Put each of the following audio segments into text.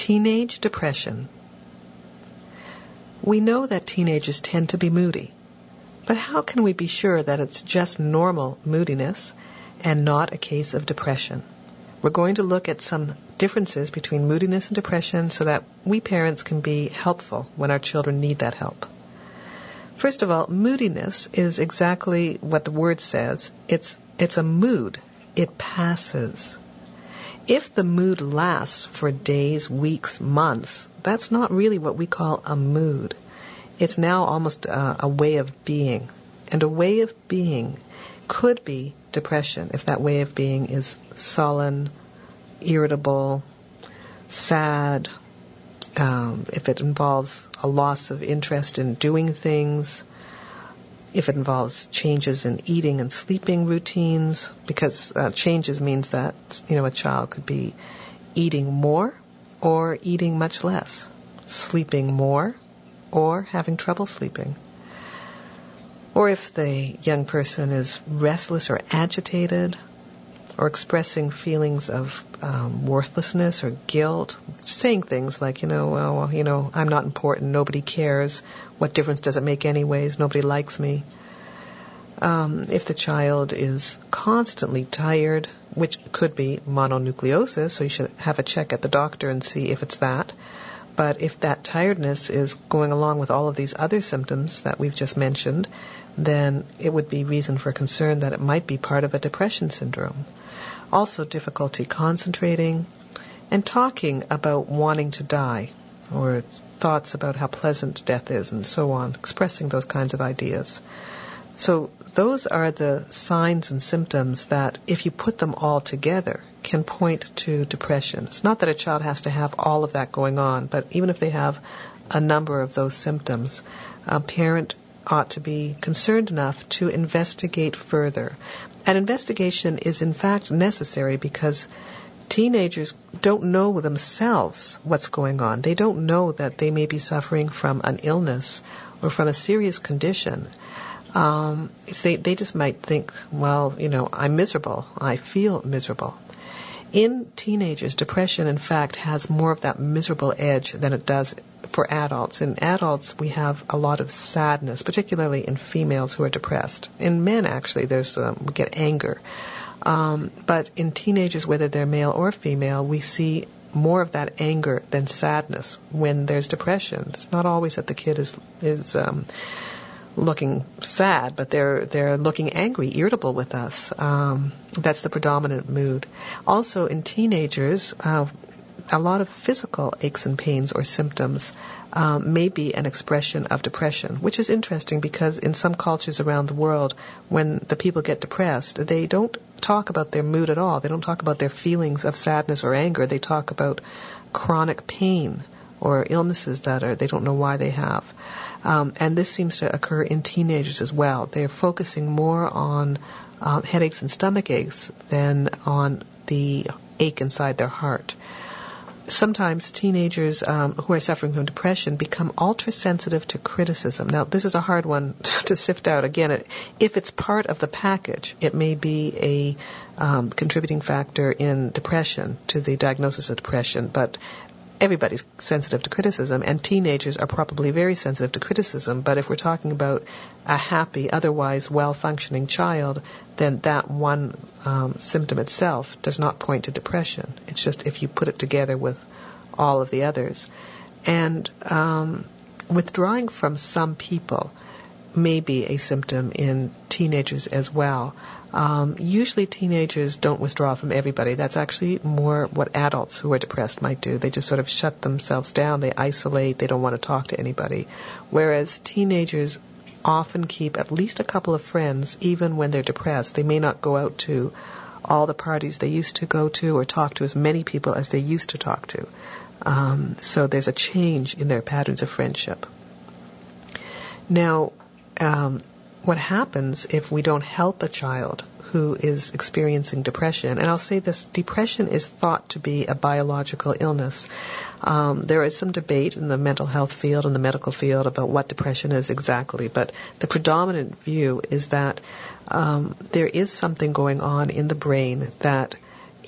Teenage depression. We know that teenagers tend to be moody, but how can we be sure that it's just normal moodiness and not a case of depression? We're going to look at some differences between moodiness and depression so that we parents can be helpful when our children need that help. First of all, moodiness is exactly what the word says. It's a mood. It passes. If the mood lasts for days, weeks, months, that's not really what we call a mood. It's now almost a way of being. And a way of being could be depression if that way of being is sullen, irritable, sad, if it involves a loss of interest in doing things, if it involves changes in eating and sleeping routines, because changes means that, a child could be eating more or eating much less, sleeping more or having trouble sleeping. Or if the young person is restless or agitated, or expressing feelings of worthlessness or guilt, saying things like, I'm not important, nobody cares, what difference does it make anyways, nobody likes me. If the child is constantly tired, which could be mononucleosis, so you should have a check at the doctor and see if it's that. But if that tiredness is going along with all of these other symptoms that we've just mentioned, then it would be reason for concern that it might be part of a depression syndrome. Also, difficulty concentrating and talking about wanting to die, or thoughts about how pleasant death is and so on, expressing those kinds of ideas. So those are the signs and symptoms that, if you put them all together, can point to depression. It's not that a child has to have all of that going on, but even if they have a number of those symptoms, a parent ought to be concerned enough to investigate further. And investigation is in fact necessary because teenagers don't know themselves what's going on. They don't know that they may be suffering from an illness or from a serious condition. They just might think, I'm miserable. I feel miserable. In teenagers, depression, in fact, has more of that miserable edge than it does for adults. In adults, we have a lot of sadness, particularly in females who are depressed. In men, actually, we get anger. But in teenagers, whether they're male or female, we see more of that anger than sadness when there's depression. It's not always that the kid is looking sad, but they're looking angry, irritable with us. That's the predominant mood. Also, in teenagers, a lot of physical aches and pains or symptoms may be an expression of depression, which is interesting because in some cultures around the world, when the people get depressed, they don't talk about their mood at all. They don't talk about their feelings of sadness or anger. They talk about chronic pain or illnesses that they don't know why they have. And this seems to occur in teenagers as well. They're focusing more on headaches and stomach aches than on the ache inside their heart. Sometimes teenagers who are suffering from depression become ultra-sensitive to criticism. Now, this is a hard one to sift out. Again, if it's part of the package, it may be a contributing factor in depression, to the diagnosis of depression, but everybody's sensitive to criticism, and teenagers are probably very sensitive to criticism. But if we're talking about a happy, otherwise well-functioning child, then that one symptom itself does not point to depression. It's just if you put it together with all of the others. And withdrawing from some people may be a symptom in teenagers as well. Usually teenagers don't withdraw from everybody. That's actually more what adults who are depressed might do. They just sort of shut themselves down. They isolate. They don't want to talk to anybody. Whereas teenagers often keep at least a couple of friends even when they're depressed. They may not go out to all the parties they used to go to or talk to as many people as they used to talk to. So there's a change in their patterns of friendship. Now, what happens if we don't help a child who is experiencing depression? And I'll say this, depression is thought to be a biological illness. There is some debate in the mental health field and the medical field about what depression is exactly, but the predominant view is that there is something going on in the brain that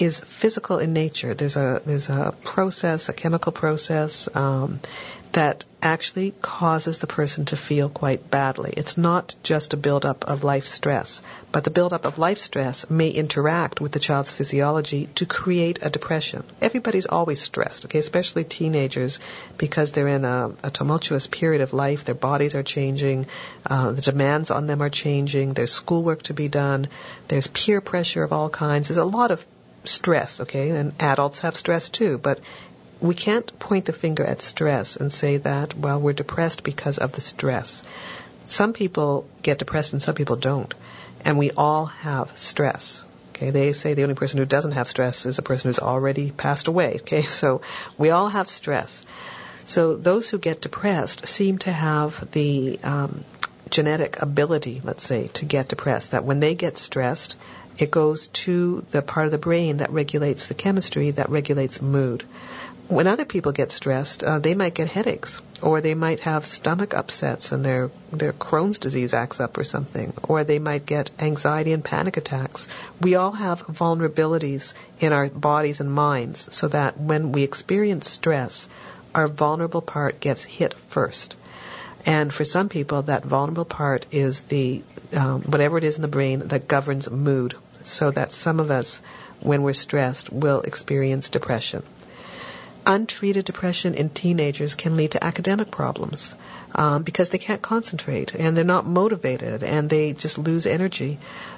is physical in nature. There's a process, a chemical process, that actually causes the person to feel quite badly. It's not just a buildup of life stress, but the buildup of life stress may interact with the child's physiology to create a depression. Everybody's always stressed, okay, especially teenagers, because they're in a tumultuous period of life. Their bodies are changing, the demands on them are changing, there's schoolwork to be done, there's peer pressure of all kinds. There's a lot of stress, okay, and adults have stress too, but we can't point the finger at stress and say that, well, we're depressed because of the stress. Some people get depressed and some people don't. And we all have stress. Okay, they say the only person who doesn't have stress is a person who's already passed away. Okay, so we all have stress. So those who get depressed seem to have the genetic ability, let's say, to get depressed, that when they get stressed, it goes to the part of the brain that regulates the chemistry, that regulates mood. When other people get stressed, they might get headaches, or they might have stomach upsets and their Crohn's disease acts up or something, or they might get anxiety and panic attacks. We all have vulnerabilities in our bodies and minds, so that when we experience stress, our vulnerable part gets hit first. And for some people, that vulnerable part is the whatever it is in the brain that governs mood, so that some of us, when we're stressed, will experience depression. Untreated depression in teenagers can lead to academic problems because they can't concentrate and they're not motivated and they just lose energy.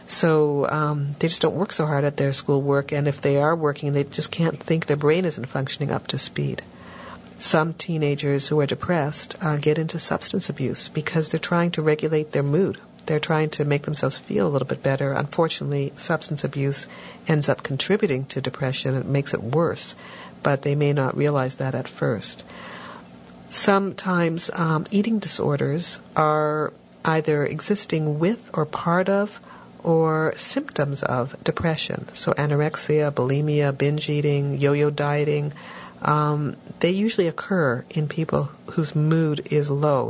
So they just don't work so hard at their schoolwork, and if they are working, they just can't think. Their brain isn't functioning up to speed. Some teenagers who are depressed get into substance abuse because they're trying to regulate their mood. They're trying to make themselves feel a little bit better. Unfortunately, substance abuse ends up contributing to depression. It makes it worse, but they may not realize that at first. Sometimes eating disorders are either existing with or part of or symptoms of depression. So anorexia, bulimia, binge eating, yo-yo dieting, they usually occur in people whose mood is low.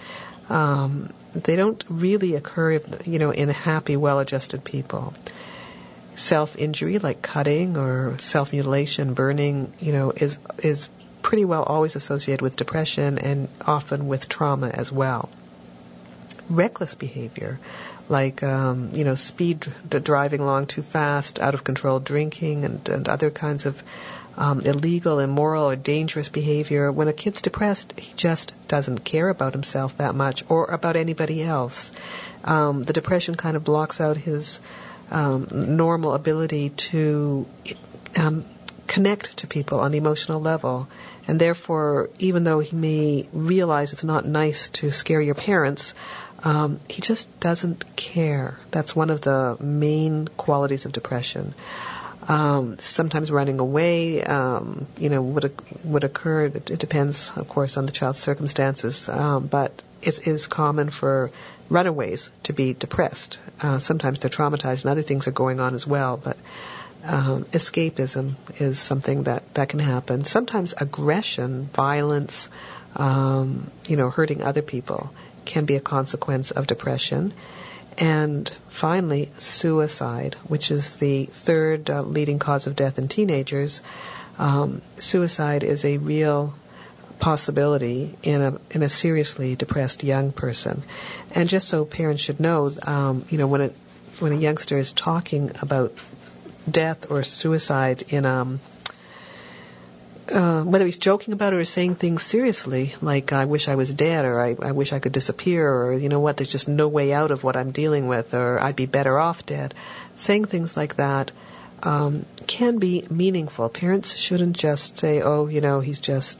They don't really occur, in happy, well-adjusted people. Self-injury, like cutting or self-mutilation, burning, is pretty well always associated with depression and often with trauma as well. Reckless behavior, like speed driving along too fast, out of control drinking, and other kinds of illegal, immoral, or dangerous behavior. When a kid's depressed, he just doesn't care about himself that much or about anybody else. The depression kind of blocks out his normal ability to connect to people on the emotional level. And therefore, even though he may realize it's not nice to scare your parents, he just doesn't care. That's one of the main qualities of depression. Sometimes running away, would occur. It depends, of course, on the child's circumstances. But it is common for runaways to be depressed. Sometimes they're traumatized and other things are going on as well. But escapism is something that can happen. Sometimes aggression, violence, hurting other people can be a consequence of depression. And finally, suicide, which is the third leading cause of death in teenagers. Suicide is a real possibility in a seriously depressed young person. And just so parents should know, when a youngster is talking about death or suicide in whether he's joking about it or saying things seriously, like, I wish I was dead, or I wish I could disappear, or, there's just no way out of what I'm dealing with, or I'd be better off dead. Saying things like that can be meaningful. Parents shouldn't just say, he's just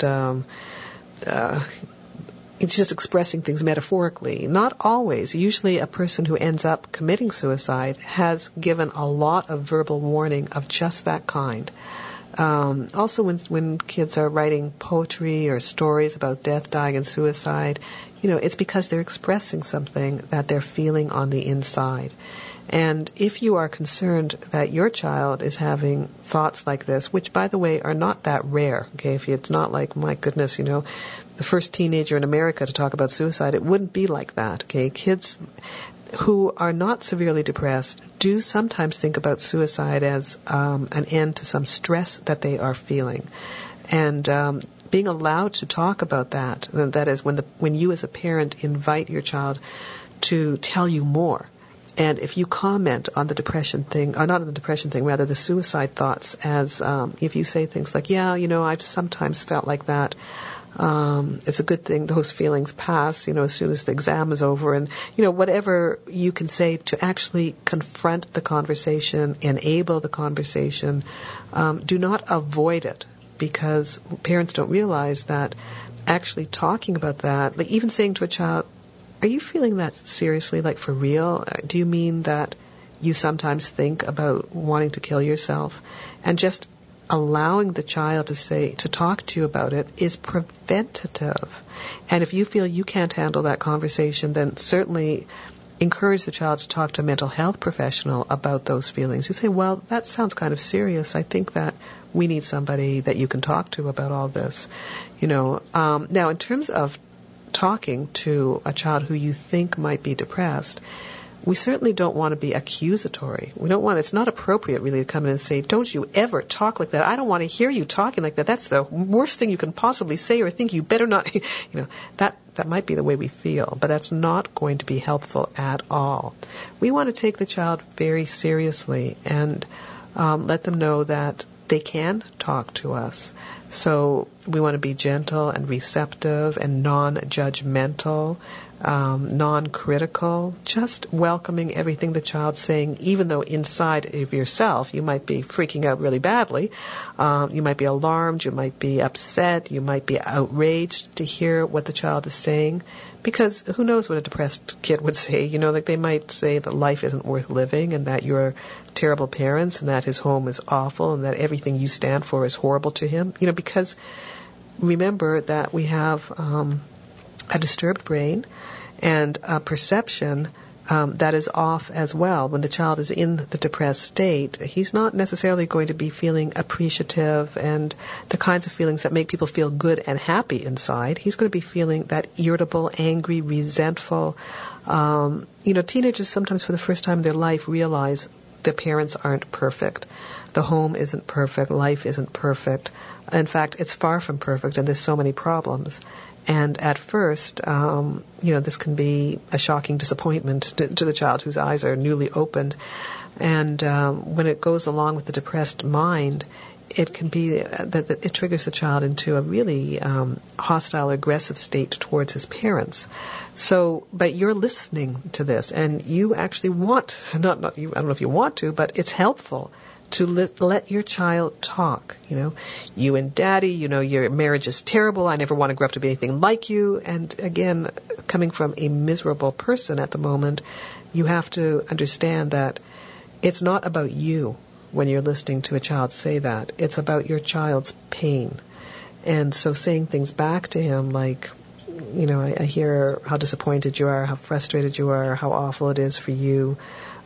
expressing things metaphorically. Not always. Usually a person who ends up committing suicide has given a lot of verbal warning of just that kind. Also, when kids are writing poetry or stories about death, dying, and suicide, it's because they're expressing something that they're feeling on the inside. And if you are concerned that your child is having thoughts like this, which, by the way, are not that rare, okay, if it's not like, my goodness, the first teenager in America to talk about suicide, it wouldn't be like that, okay? Kids, who are not severely depressed do sometimes think about suicide as an end to some stress that they are feeling. And being allowed to talk about that is when you as a parent invite your child to tell you more. And if you comment on the depression thing, or not on the depression thing, rather the suicide thoughts, as if you say things like, yeah, I've sometimes felt like that. It's a good thing those feelings pass, as soon as the exam is over. And, whatever you can say to actually confront the conversation, enable the conversation, do not avoid it, because parents don't realize that actually talking about that, like even saying to a child, are you feeling that seriously, like for real? Do you mean that you sometimes think about wanting to kill yourself? And just allowing the child to talk to you about it is preventative. And if you feel you can't handle that conversation, then certainly encourage the child to talk to a mental health professional about those feelings. You say, well, that sounds kind of serious. I think that we need somebody that you can talk to about all this. Now, in terms of talking to a child who you think might be depressed, we certainly don't want to be accusatory. It's not appropriate really to come in and say, don't you ever talk like that. I don't want to hear you talking like that. That's the worst thing you can possibly say or think. You better not, that might be the way we feel, but that's not going to be helpful at all. We want to take the child very seriously and let them know that they can talk to us. So we want to be gentle and receptive and non-judgmental, non-critical, just welcoming everything the child's saying, even though inside of yourself you might be freaking out really badly. You might be alarmed, you might be upset, you might be outraged to hear what the child is saying, because who knows what a depressed kid would say. Like they might say that life isn't worth living and that you're terrible parents and that his home is awful and that everything you stand for is horrible to him. Because remember that we have a disturbed brain and a perception that is off as well. When the child is in the depressed state, he's not necessarily going to be feeling appreciative and the kinds of feelings that make people feel good and happy inside. He's going to be feeling that irritable, angry, resentful. Teenagers sometimes for the first time in their life realize their parents aren't perfect. The home isn't perfect. Life isn't perfect. In fact, it's far from perfect, and there's so many problems. And at first, this can be a shocking disappointment to the child whose eyes are newly opened. And when it goes along with the depressed mind, it can be that it triggers the child into a really hostile, aggressive state towards his parents. So, but you're listening to this, and you actually want, not you, I don't know if you want to, but it's helpful to let your child talk. You and Daddy, your marriage is terrible. I never want to grow up to be anything like you. And again, coming from a miserable person at the moment, you have to understand that it's not about you when you're listening to a child say that. It's about your child's pain. And so saying things back to him like, I hear how disappointed you are, how frustrated you are, how awful it is for you.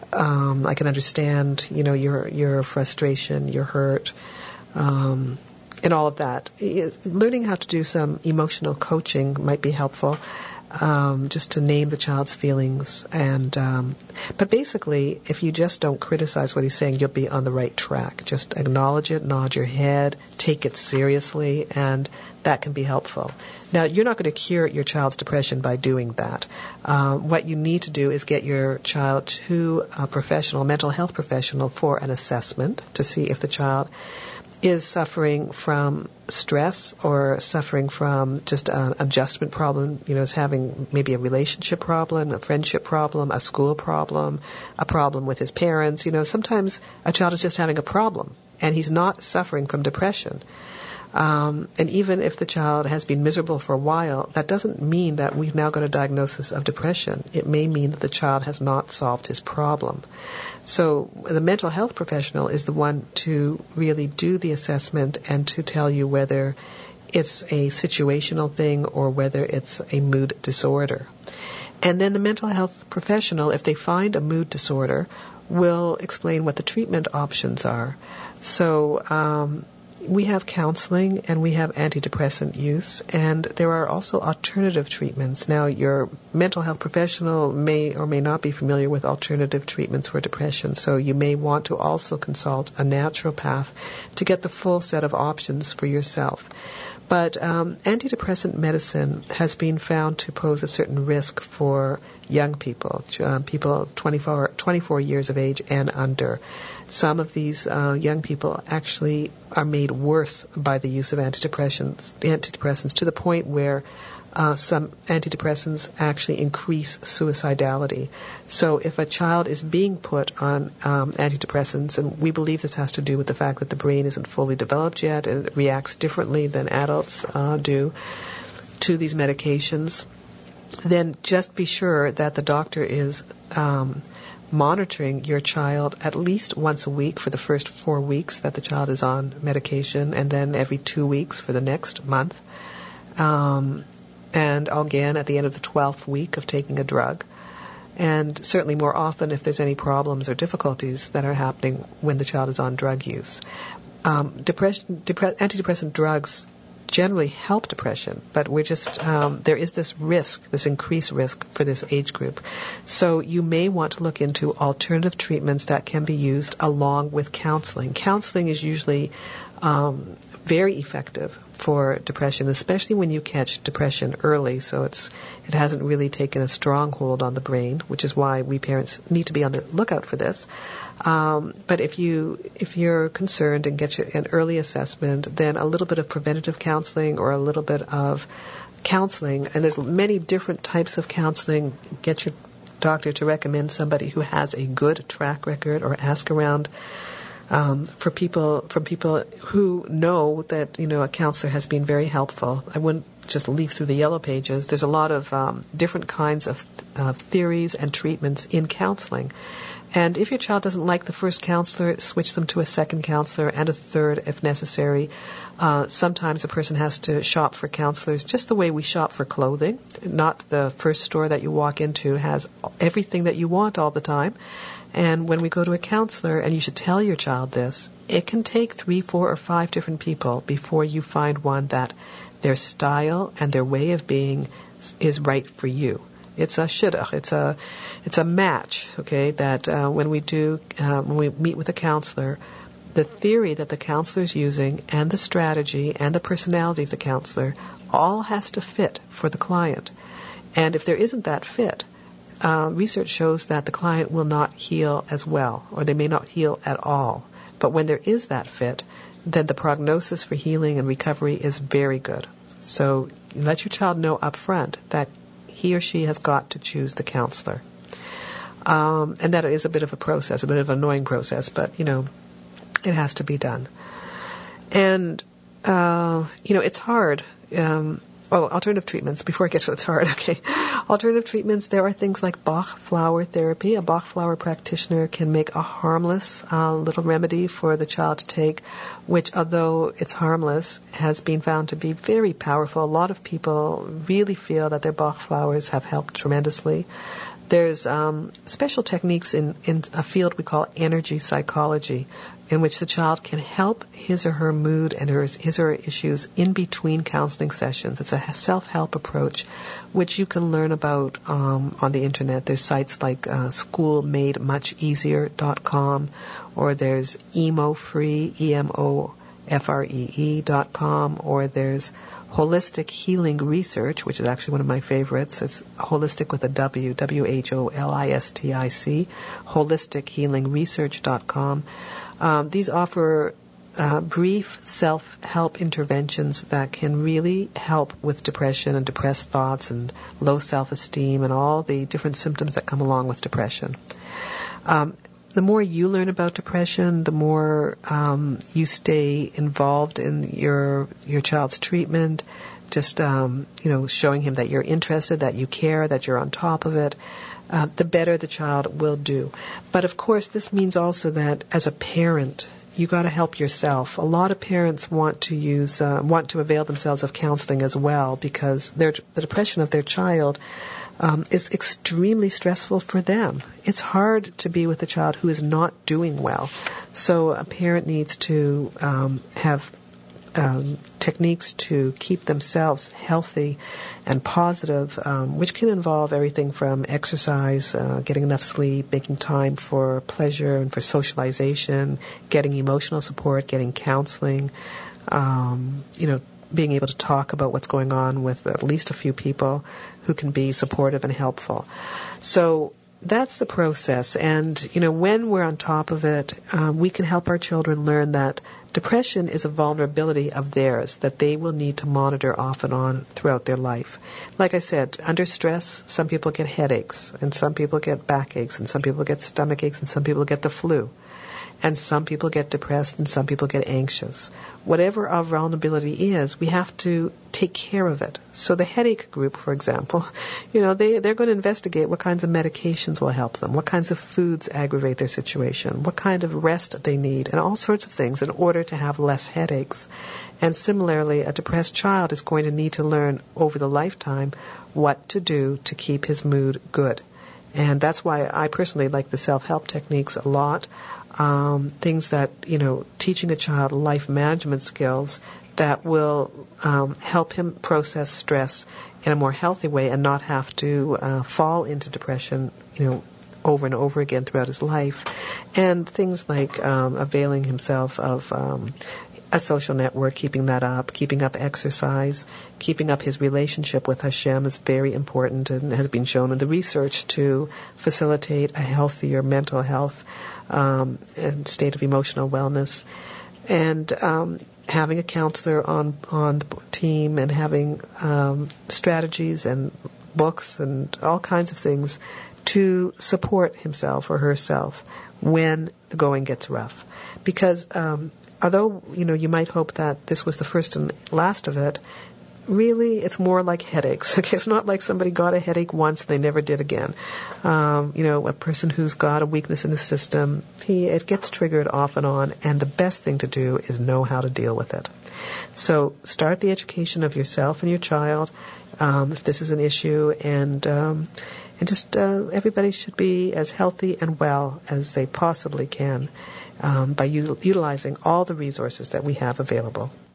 I can understand, your frustration, your hurt, and all of that. Learning how to do some emotional coaching might be helpful, just to name the child's feelings. But basically, if you just don't criticize what he's saying, you'll be on the right track. Just acknowledge it, nod your head, take it seriously, and that can be helpful. Now, you're not going to cure your child's depression by doing that. What you need to do is get your child to a mental health professional for an assessment to see if the child is suffering from stress or suffering from just an adjustment problem, is having maybe a relationship problem, a friendship problem, a school problem, a problem with his parents. Sometimes a child is just having a problem and he's not suffering from depression. And even if the child has been miserable for a while, that doesn't mean that we've now got a diagnosis of depression. It may mean that the child has not solved his problem. So the mental health professional is the one to really do the assessment and to tell you whether it's a situational thing or whether it's a mood disorder. And then the mental health professional, if they find a mood disorder, will explain what the treatment options are. So we have counseling and we have antidepressant use, and there are also alternative treatments. Now, your mental health professional may or may not be familiar with alternative treatments for depression, so you may want to also consult a naturopath to get the full set of options for yourself. But antidepressant medicine has been found to pose a certain risk for young people, people 24 years of age and under. Some of these young people actually are made worse by the use of antidepressants to the point where some antidepressants actually increase suicidality. So if a child is being put on antidepressants, and we believe this has to do with the fact that the brain isn't fully developed yet and it reacts differently than adults do to these medications, then just be sure that the doctor is monitoring your child at least once a week for the first 4 weeks that the child is on medication, and then every 2 weeks for the next month. And again at the end of the 12th week of taking a drug. And certainly more often if there's any problems or difficulties that are happening when the child is on drug use. Antidepressant drugs generally help depression, but we're just there is this risk, this increased risk for this age group. So you may want to look into alternative treatments that can be used along with counseling. Counseling is usually very effective for depression, especially when you catch depression early, so it hasn't really taken a stronghold on the brain, which is why we parents need to be on the lookout for this. But if you're concerned and get an early assessment, then a little bit of preventative counseling or a little bit of counseling, and there's many different types of counseling. Get your doctor to recommend somebody who has a good track record, or ask around from people who know that a counselor has been very helpful. I wouldn't just leaf through the yellow pages. There's a lot of different kinds of theories and treatments in counseling. And if your child doesn't like the first counselor, switch them to a second counselor and a third if necessary. Sometimes a person has to shop for counselors just the way we shop for clothing. Not the first store that you walk into has everything that you want all the time. And when we go to a counselor, and you should tell your child this, it can take 3, 4, or 5 different people before you find one that their style and their way of being is right for you. It's a shidduch. It's a match. Okay, that when we meet with a counselor, the theory that the counselor is using and the strategy and the personality of the counselor all has to fit for the client. And if there isn't that fit, research shows that the client will not heal as well, or they may not heal at all. But when there is that fit, then the prognosis for healing and recovery is very good. So let your child know up front that he or she has got to choose the counselor. And that is a bit of a process, a bit of an annoying process, but, it has to be done. And, it's hard. Alternative treatments. Before I get to it's hard, okay. Alternative treatments, there are things like Bach flower therapy. A Bach flower practitioner can make a harmless little remedy for the child to take, which, although it's harmless, has been found to be very powerful. A lot of people really feel that their Bach flowers have helped tremendously. There's special techniques in a field we call energy psychology, in which the child can help his or her mood and his or her issues in between counseling sessions. It's a self-help approach, which you can learn about on the internet. There's sites like schoolmademucheasier.com, or there's EMOFree, EMOFREE.com, or there's Holistic Healing Research, which is actually one of my favorites. It's holistic with a W, WHOLISTIC, holistichealingresearch.com. These offer brief self-help interventions that can really help with depression and depressed thoughts and low self-esteem and all the different symptoms that come along with depression. The more you learn about depression, the more you stay involved in your child's treatment, just showing him that you're interested, that you care, that you're on top of it, the better the child will do. But of course, this means also that as a parent, you got to help yourself. A lot of parents want to avail themselves of counseling as well, because the depression of their child is extremely stressful for them. It's hard to be with a child who is not doing well. So a parent needs to have techniques to keep themselves healthy and positive, which can involve everything from exercise, getting enough sleep, making time for pleasure and for socialization, getting emotional support, getting counseling, being able to talk about what's going on with at least a few people who can be supportive and helpful. So that's the process. And, when we're on top of it, we can help our children learn that depression is a vulnerability of theirs that they will need to monitor off and on throughout their life. Like I said, under stress, some people get headaches, and some people get backaches, and some people get stomach aches, and some people get the flu. And some people get depressed, and some people get anxious. Whatever our vulnerability is, we have to take care of it. So the headache group, for example, they're going to investigate what kinds of medications will help them, what kinds of foods aggravate their situation, what kind of rest they need, and all sorts of things in order to have less headaches. And similarly, a depressed child is going to need to learn over the lifetime what to do to keep his mood good. And that's why I personally like the self-help techniques a lot. Things that, teaching a child life management skills that will help him process stress in a more healthy way and not have to fall into depression, over and over again throughout his life. And things like availing himself of a social network, keeping that up, keeping up exercise, keeping up his relationship with Hashem is very important and has been shown in the research to facilitate a healthier mental health and state of emotional wellness. And having a counselor on the team and having strategies and books and all kinds of things to support himself or herself when the going gets rough. Because although, you might hope that this was the first and last of it, really it's more like headaches. Okay, it's not like somebody got a headache once and they never did again. A person who's got a weakness in the system, it gets triggered off and on, and the best thing to do is know how to deal with it. So start the education of yourself and your child if this is an issue, and just everybody should be as healthy and well as they possibly can by utilizing all the resources that we have available.